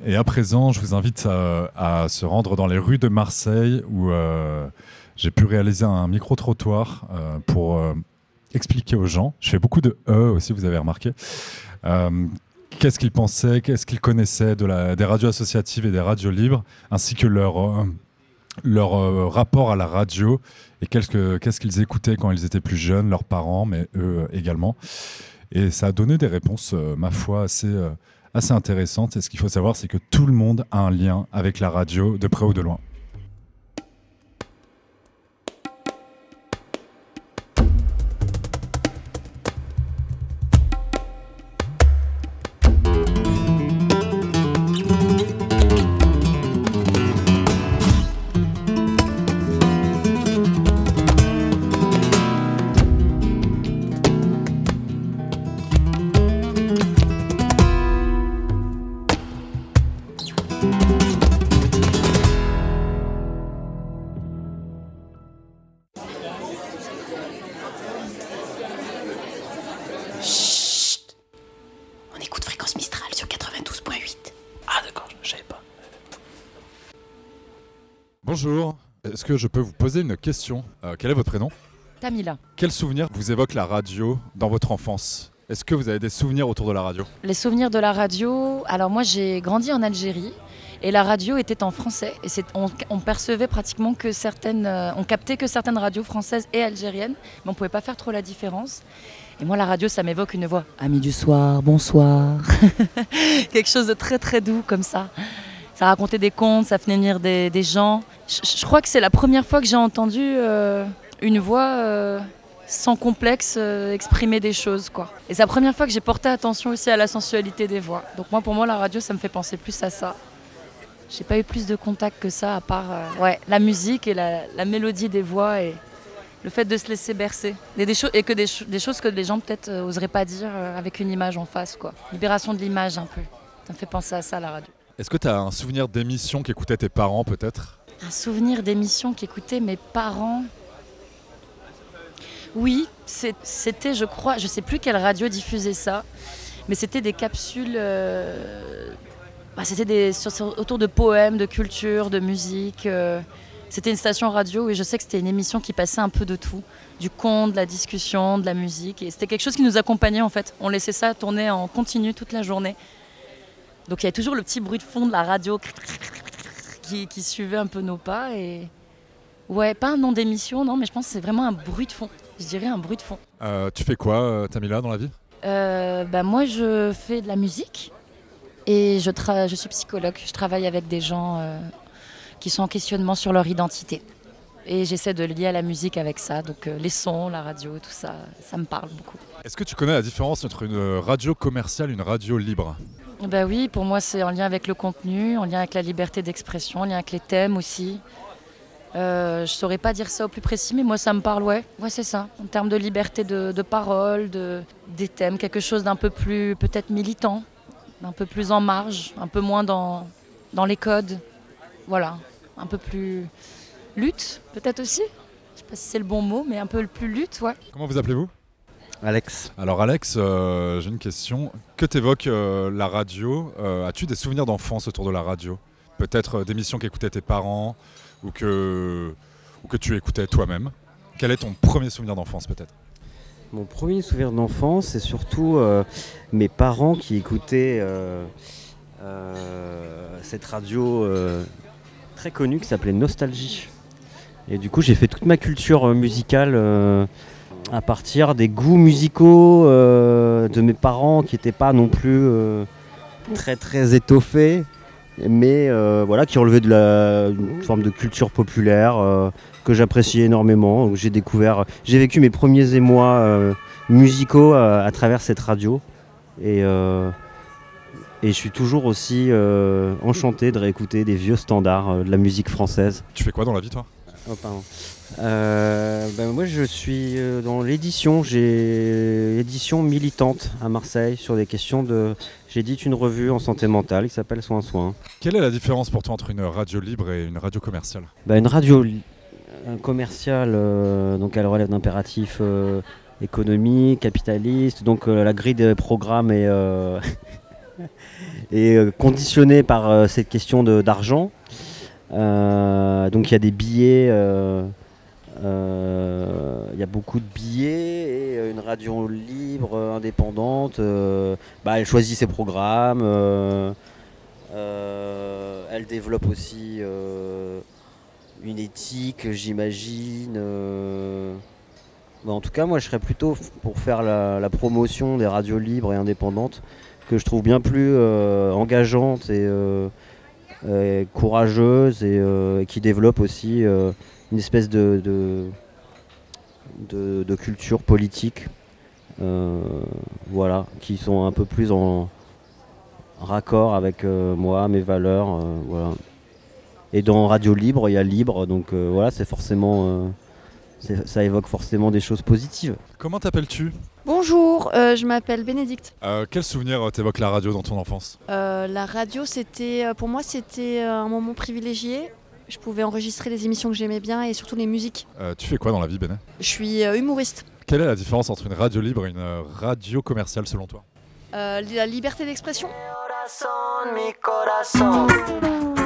Et à présent, je vous invite à se rendre dans les rues de Marseille où j'ai pu réaliser un micro-trottoir pour expliquer aux gens. Je fais beaucoup de « aussi, vous avez remarqué. Qu'est-ce qu'ils pensaient, qu'est-ce qu'ils connaissaient des radios associatives et des radios libres, ainsi que leur rapport à la radio et qu'est-ce qu'ils écoutaient quand ils étaient plus jeunes, leurs parents, mais eux également. Et ça a donné des réponses, ma foi, assez intéressantes. Et ce qu'il faut savoir, c'est que tout le monde a un lien avec la radio, de près ou de loin. Bonjour, est-ce que je peux vous poser une question ? Quel est votre prénom ? Tamila. Quel souvenir vous évoque la radio dans votre enfance ? Est-ce que vous avez des souvenirs autour de la radio ? Les souvenirs de la radio, alors moi j'ai grandi en Algérie et la radio était en français et on percevait pratiquement que on captait que certaines radios françaises et algériennes, mais on pouvait pas faire trop la différence. Et moi la radio ça m'évoque une voix, amis du soir, bonsoir, quelque chose de très très doux comme ça. Ça racontait des contes, ça venait venir des gens. Je crois que c'est la première fois que j'ai entendu une voix sans complexe exprimer des choses, quoi. Et c'est la première fois que j'ai porté attention aussi à la sensualité des voix. Donc pour moi, la radio, ça me fait penser plus à ça. J'ai pas eu plus de contact que ça, à part la musique et la mélodie des voix et le fait de se laisser bercer. Des choses que les gens peut-être oseraient pas dire avec une image en face, quoi. Libération de l'image un peu. Ça me fait penser à ça, la radio. Est-ce que tu as un souvenir d'émission qu'écoutaient tes parents, peut-être ? Un souvenir d'émission qu'écoutaient mes parents. Oui, c'était, je crois, je sais plus quelle radio diffusait ça, mais c'était des capsules, autour de poèmes, de culture, de musique. C'était une station radio et je sais que c'était une émission qui passait un peu de tout, du conte, de la discussion, de la musique. Et c'était quelque chose qui nous accompagnait en fait. On laissait ça tourner en continu toute la journée. Donc il y avait toujours le petit bruit de fond de la radio qui suivait un peu nos pas. Et ouais, pas un nom d'émission, non, mais je pense que c'est vraiment un bruit de fond. Je dirais un bruit de fond. Tu fais quoi, Tamila, dans la vie ? Moi, je fais de la musique et je suis psychologue. Je travaille avec des gens qui sont en questionnement sur leur identité. Et j'essaie de lier à la musique avec ça. Donc les sons, la radio, tout ça, ça me parle beaucoup. Est-ce que tu connais la différence entre une radio commerciale et une radio libre ? Oui, pour moi, c'est en lien avec le contenu, en lien avec la liberté d'expression, en lien avec les thèmes aussi. Je saurais pas dire ça au plus précis, mais moi ça me parle, ouais, c'est ça. En termes de liberté de parole, des thèmes, quelque chose d'un peu plus peut-être militant, d'un peu plus en marge, un peu moins dans les codes. Voilà, un peu plus lutte peut-être aussi. Je sais pas si c'est le bon mot, mais un peu plus lutte, ouais. Comment vous appelez-vous ? Alex. Alors Alex, j'ai une question. Que t'évoque la radio ? As-tu des souvenirs d'enfance autour de la radio ? Peut-être d'émissions qu'écoutaient tes parents ou que tu écoutais toi-même. Quel est ton premier souvenir d'enfance peut-être ? Mon premier souvenir d'enfance, c'est surtout mes parents qui écoutaient cette radio très connue qui s'appelait Nostalgie. Et du coup, j'ai fait toute ma culture musicale à partir des goûts musicaux de mes parents qui n'étaient pas non plus très très étoffés, mais qui relevaient d'une forme de culture populaire que j'appréciais énormément. Donc, j'ai vécu mes premiers émois musicaux à travers cette radio et je suis toujours aussi enchanté de réécouter des vieux standards de la musique française. Tu fais quoi dans la vie toi ? Oh, pardon. Moi je suis dans l'édition, j'ai l'édition militante à Marseille sur des questions j'édite une revue en santé mentale qui s'appelle Soin. Quelle est la différence pour toi entre une radio libre et une radio commerciale ? Une radio commerciale, donc elle relève d'impératifs économiques, capitalistes, donc la grille des programmes est est conditionné par cette question d'argent. Donc il y a des billets, il y a beaucoup de billets et une radio libre, indépendante, elle choisit ses programmes, elle développe aussi une éthique, j'imagine. En tout cas, moi je serais plutôt pour faire la promotion des radios libres et indépendantes, que je trouve bien plus engageante et courageuse et qui développe aussi une espèce de culture politique, qui sont un peu plus en raccord avec moi, mes valeurs. Voilà. Et dans Radio Libre, il y a libre, donc c'est forcément, ça évoque forcément des choses positives. Comment t'appelles-tu ? Bonjour, je m'appelle Bénédicte. Quel souvenir t'évoque la radio dans ton enfance ? La radio, pour moi, c'était un moment privilégié. Je pouvais enregistrer les émissions que j'aimais bien et surtout les musiques. Tu fais quoi dans la vie, Béné ? Je suis humoriste. Quelle est la différence entre une radio libre et une radio commerciale selon toi ? La liberté d'expression.